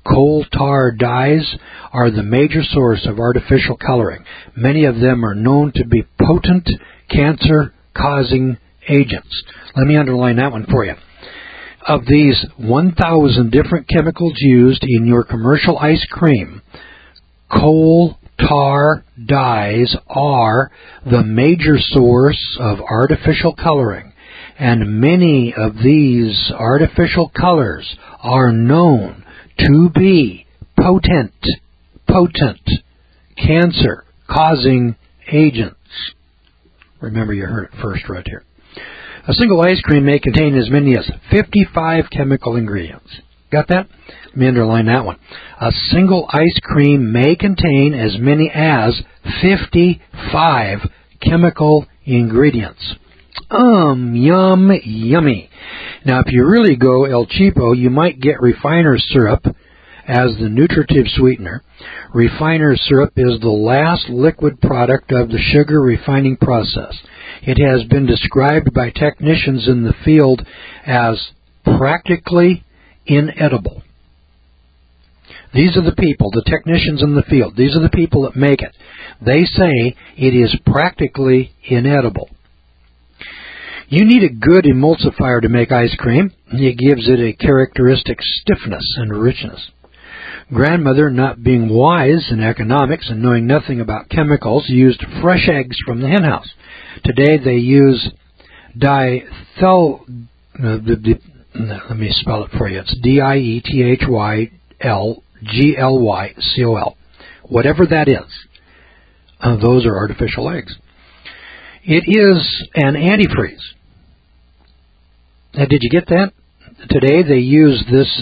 coal tar dyes are the major source of artificial coloring. Many of them are known to be potent cancer-causing agents. Let me underline that one for you. Of these one thousand different chemicals used in your commercial ice cream, coal tar dyes are the major source of artificial coloring, and many of these artificial colors are known to be potent, potent cancer-causing agents. Remember, you heard it first right here. A single ice cream may contain as many as fifty-five chemical ingredients. Got that? Let me underline that one. A single ice cream may contain as many as fifty-five chemical ingredients. Um, yum, yummy. Now, if you really go El Cheapo, you might get refiner's syrup as the nutritive sweetener. Refiner's syrup is the last liquid product of the sugar refining process. It has been described by technicians in the field as practically inedible. These are the people, the technicians in the field. These are the people that make it. They say it is practically inedible. You need a good emulsifier to make ice cream. It gives it a characteristic stiffness and richness. Grandmother, not being wise in economics and knowing nothing about chemicals, used fresh eggs from the henhouse. Today they use diethyl... Uh, the, the, let me spell it for you. It's D I E T H Y L G L Y C O L. Whatever that is, uh, those are artificial eggs. It is an antifreeze. Now, did you get that? Today they use this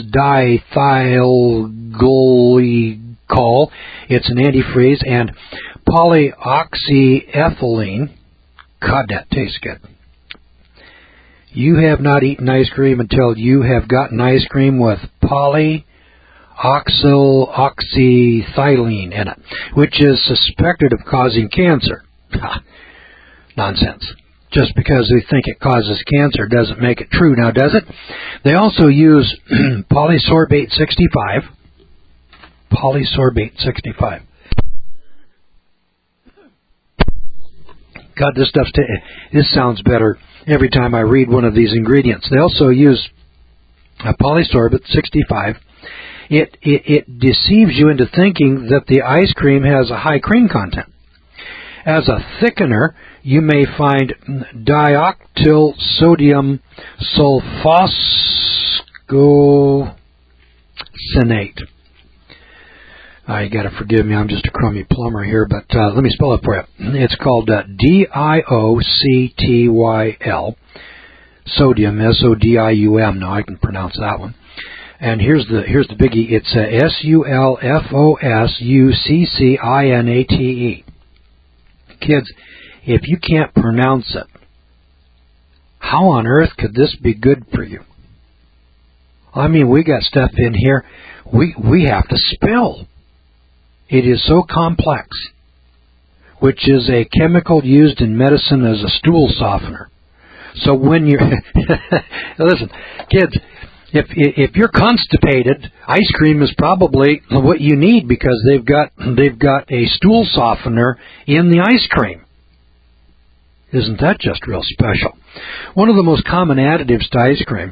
dithylglycol. It's an antifreeze, and polyoxyethylene. God, that tastes good. You have not eaten ice cream until you have gotten ice cream with polyoxyethylene in it, which is suspected of causing cancer. Nonsense. Just because they think it causes cancer doesn't make it true, now does it? They also use polysorbate sixty-five. Polysorbate sixty-five. God, this stuff's t- this sounds better every time I read one of these ingredients. They also use a polysorbate sixty-five. It, it, it deceives you into thinking that the ice cream has a high cream content. As a thickener, you may find dioctyl sodium sulfoxygenate. Uh, you got to forgive me, I'm just a crummy plumber here, but uh, let me spell it for you. It's called uh, D I O C T Y L, sodium, S O D I U M. Now I can pronounce that one. And here's the here's the biggie. It's uh, S U L F O S U C C I N A T E. Kids, if you can't pronounce it, how on earth could this be good for you? I mean, we got stuff in here we we have to spell. It is so complex, which is a chemical used in medicine as a stool softener. So when you're... Listen, kids, if if you're constipated, ice cream is probably what you need because they've got they've got a stool softener in the ice cream. Isn't that just real special? One of the most common additives to ice cream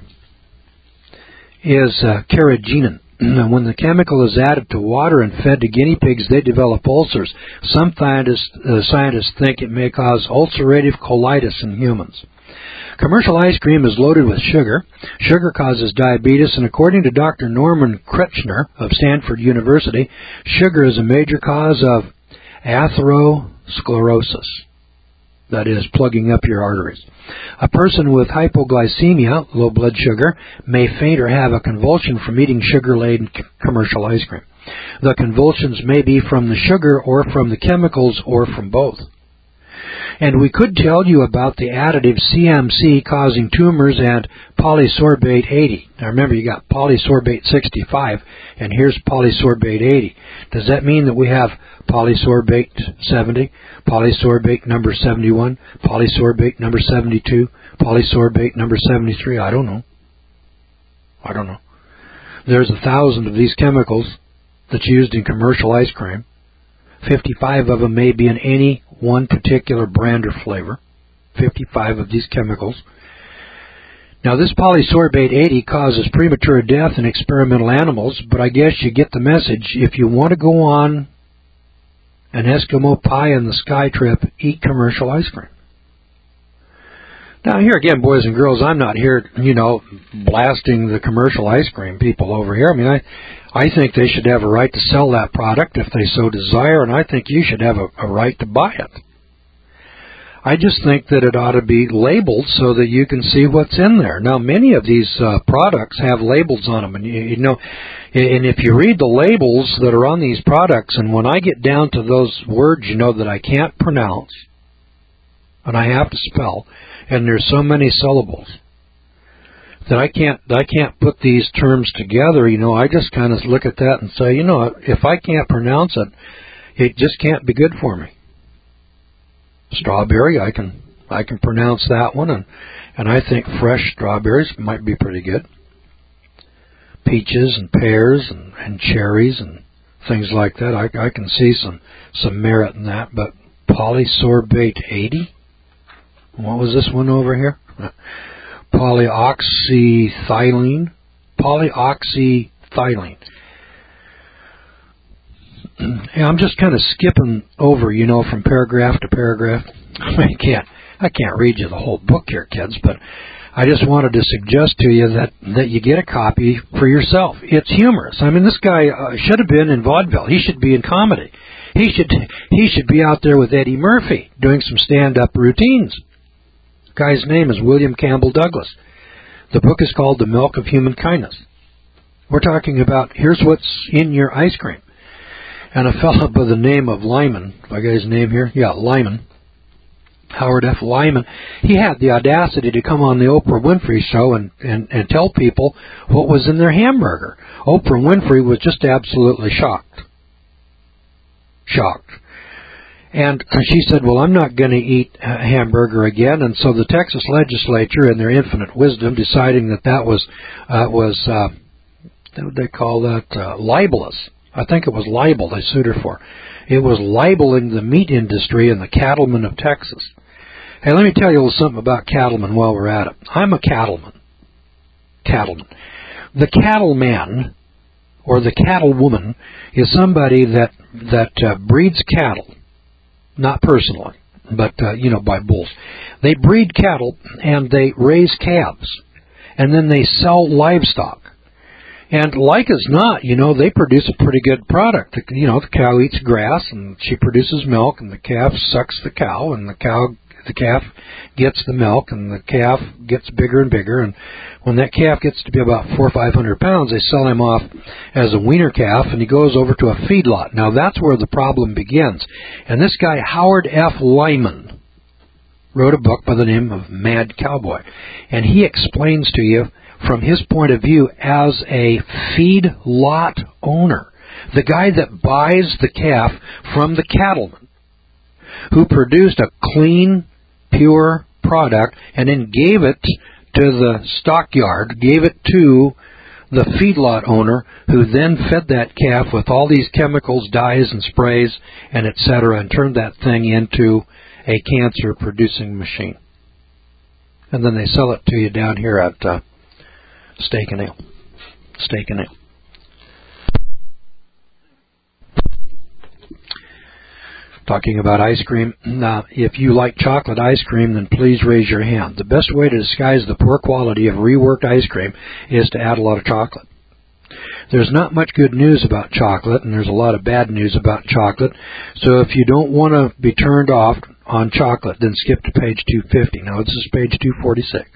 is uh, carrageenan. When the chemical is added to water and fed to guinea pigs, they develop ulcers. Some scientists, uh, scientists think it may cause ulcerative colitis in humans. Commercial ice cream is loaded with sugar. Sugar causes diabetes, and according to Doctor Norman Kretschner of Stanford University, sugar is a major cause of atherosclerosis. That is, plugging up your arteries. A person with hypoglycemia, low blood sugar, may faint or have a convulsion from eating sugar-laden commercial ice cream. The convulsions may be from the sugar or from the chemicals or from both. And we could tell you about the additive C M C causing tumors and polysorbate eighty. Now remember, you got polysorbate sixty-five, and here's polysorbate eighty. Does that mean that we have polysorbate seventy, polysorbate number seventy-one, polysorbate number seventy-two, polysorbate number seventy-three? I don't know. I don't know. There's a thousand of these chemicals that's used in commercial ice cream. fifty-five of them may be in any one particular brand or flavor. fifty-five of these chemicals. Now, this polysorbate eighty causes premature death in experimental animals, but I guess you get the message. If you want to go on an Eskimo pie-in-the-sky trip, eat commercial ice cream. Now, here again, boys and girls, I'm not here, you know, blasting the commercial ice cream people over here. I mean, I, I think they should have a right to sell that product if they so desire, and I think you should have a, a right to buy it. I just think that it ought to be labeled so that you can see what's in there. Now, many of these uh, products have labels on them, and you, you know, and if you read the labels that are on these products, and when I get down to those words, you know, that I can't pronounce, and I have to spell, and there's so many syllables that I can't, I can't put these terms together. You know, I just kind of look at that and say, you know, if I can't pronounce it, it just can't be good for me. Strawberry, I can I can pronounce that one, and, and I think fresh strawberries might be pretty good. Peaches and pears and, and cherries and things like that, I, I can see some, some merit in that. But polysorbate eighty? What was this one over here? Polyoxyethylene? Polyoxyethylene. Yeah, I'm just kind of skipping over, you know, from paragraph to paragraph. I can't, I can't read you the whole book here, kids, but I just wanted to suggest to you that, that you get a copy for yourself. It's humorous. I mean, this guy uh, should have been in vaudeville. He should be in comedy. He should, he should be out there with Eddie Murphy doing some stand-up routines. The guy's name is William Campbell Douglas. The book is called The Milk of Human Kindness. We're talking about, here's what's in your ice cream. And a fellow by the name of Lyman, if I got his name here, yeah, Lyman, Howard F. Lyman, he had the audacity to come on the Oprah Winfrey Show and, and, and tell people what was in their hamburger. Oprah Winfrey was just absolutely shocked. Shocked. And she said, well, I'm not going to eat a hamburger again. And so the Texas legislature, in their infinite wisdom, deciding that that was, uh, was uh, what would they call that, uh, libelous. I think it was libel they sued her for. It was libeling the meat industry and the cattlemen of Texas. Hey, let me tell you a little something about cattlemen while we're at it. I'm a cattleman. Cattleman. The cattleman, or the cattlewoman, is somebody that, that uh, breeds cattle. Not personally, but, uh, you know, by bulls. They breed cattle, and they raise calves. And then they sell livestock. And like as not, you know, they produce a pretty good product. You know, the cow eats grass, and she produces milk, and the calf sucks the cow, and the cow, the calf gets the milk, and the calf gets bigger and bigger. And when that calf gets to be about four or five hundred pounds, they sell him off as a weaner calf, and he goes over to a feedlot. Now that's where the problem begins. And this guy, Howard F. Lyman, wrote a book by the name of Mad Cowboy, and he explains to you, from his point of view as a feedlot owner, the guy that buys the calf from the cattleman, who produced a clean, pure product and then gave it to the stockyard, gave it to the feedlot owner, who then fed that calf with all these chemicals, dyes and sprays, and et cetera, and turned that thing into a cancer-producing machine. And then they sell it to you down here at uh, Steak and Ale. Steak and Ale. Talking about ice cream. Now, if you like chocolate ice cream, then please raise your hand. The best way to disguise the poor quality of reworked ice cream is to add a lot of chocolate. There's not much good news about chocolate, and there's a lot of bad news about chocolate. So if you don't want to be turned off on chocolate, then skip to page two fifty. Now, this is page two forty-six.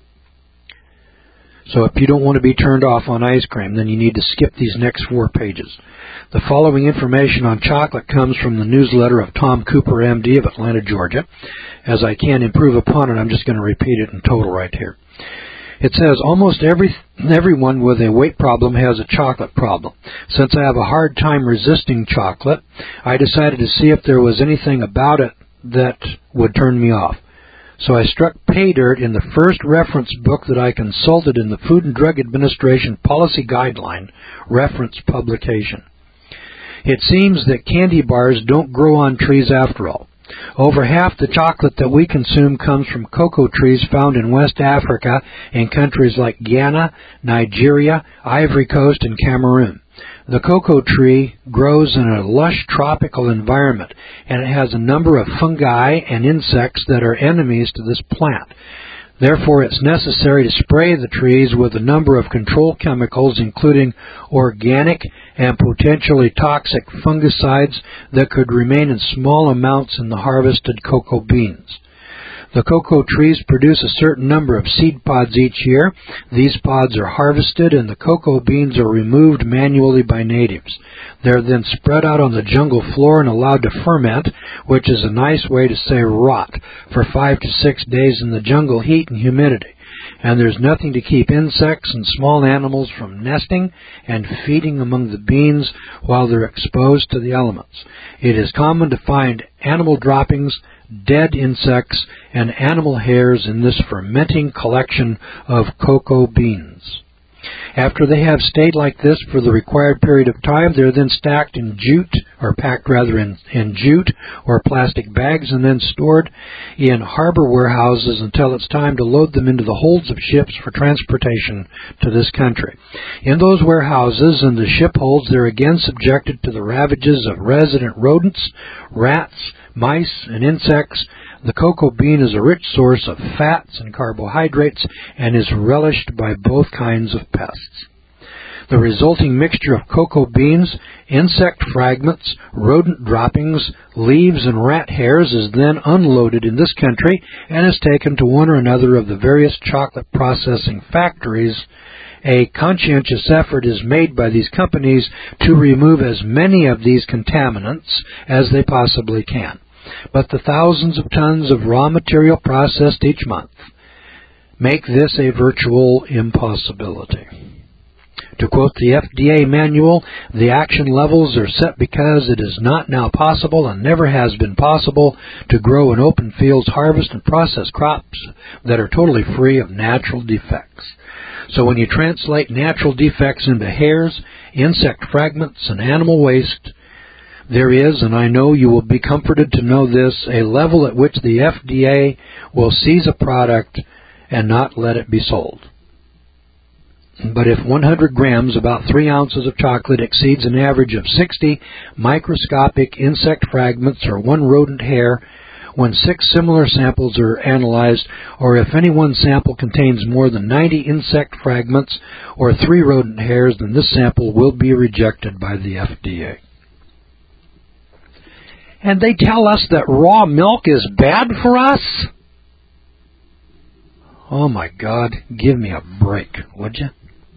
So if you don't want to be turned off on ice cream, then you need to skip these next four pages. The following information on chocolate comes from the newsletter of Tom Cooper, M D of Atlanta, Georgia. As I can't improve upon it, I'm just going to repeat it in total right here. It says, almost every everyone with a weight problem has a chocolate problem. Since I have a hard time resisting chocolate, I decided to see if there was anything about it that would turn me off. So I struck pay dirt in the first reference book that I consulted in the Food and Drug Administration Policy Guideline reference publication. It seems that candy bars don't grow on trees after all. Over half the chocolate that we consume comes from cocoa trees found in West Africa in countries like Ghana, Nigeria, Ivory Coast, and Cameroon. The cocoa tree grows in a lush tropical environment, and it has a number of fungi and insects that are enemies to this plant. Therefore, it's necessary to spray the trees with a number of control chemicals, including organic and potentially toxic fungicides that could remain in small amounts in the harvested cocoa beans. The cocoa trees produce a certain number of seed pods each year. These pods are harvested and the cocoa beans are removed manually by natives. They're then spread out on the jungle floor and allowed to ferment, which is a nice way to say rot, for five to six days in the jungle heat and humidity. And there's nothing to keep insects and small animals from nesting and feeding among the beans while they're exposed to the elements. It is common to find animal droppings, dead insects, and animal hairs in this fermenting collection of cocoa beans. After they have stayed like this for the required period of time, they're then stacked in jute, or packed rather in, in jute or plastic bags, and then stored in harbor warehouses until it's time to load them into the holds of ships for transportation to this country. In those warehouses and the ship holds, they're again subjected to the ravages of resident rodents, rats, mice, and insects. The cocoa bean is a rich source of fats and carbohydrates and is relished by both kinds of pests. The resulting mixture of cocoa beans, insect fragments, rodent droppings, leaves, and rat hairs is then unloaded in this country and is taken to one or another of the various chocolate processing factories. A conscientious effort is made by these companies to remove as many of these contaminants as they possibly can. But the thousands of tons of raw material processed each month make this a virtual impossibility. To quote the F D A manual, the action levels are set because it is not now possible and never has been possible to grow in open fields, harvest, and process crops that are totally free of natural defects. So when you translate natural defects into hairs, insect fragments, and animal waste, there is, and I know you will be comforted to know this, a level at which the F D A will seize a product and not let it be sold. But if one hundred grams, about three ounces of chocolate, exceeds an average of sixty microscopic insect fragments or one rodent hair, when six similar samples are analyzed, or if any one sample contains more than ninety insect fragments or three rodent hairs, then this sample will be rejected by the F D A. And they tell us that raw milk is bad for us? Oh my God, give me a break, would you?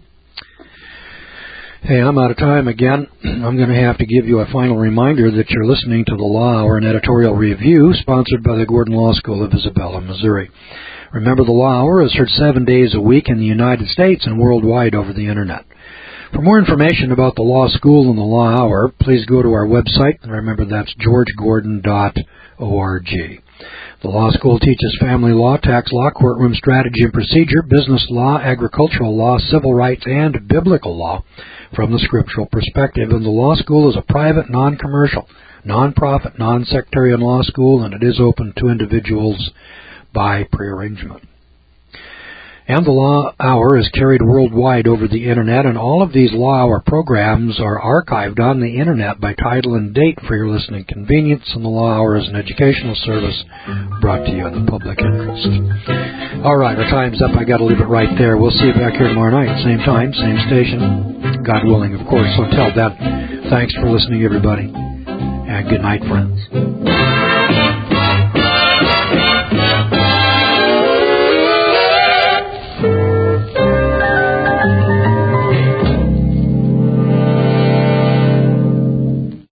Hey, I'm out of time again. I'm going to have to give you a final reminder that you're listening to the Law Hour, an editorial review sponsored by the Gordon Law School of Isabella, Missouri. Remember, the Law Hour is heard seven days a week in the United States and worldwide over the Internet. For more information about the Law School and the Law Hour, please go to our website. And remember, that's george gordon dot org. The Law School teaches family law, tax law, courtroom strategy and procedure, business law, agricultural law, civil rights, and biblical law from the scriptural perspective. And the Law School is a private, non-commercial, non-profit, non-sectarian law school, and it is open to individuals by prearrangement. And the Law Hour is carried worldwide over the Internet, and all of these Law Hour programs are archived on the Internet by title and date for your listening convenience, and the Law Hour is an educational service brought to you in the public interest. All right, our time's up. I got to leave it right there. We'll see you back here tomorrow night, same time, same station, God willing, of course. So until then, thanks for listening, everybody, and good night, friends.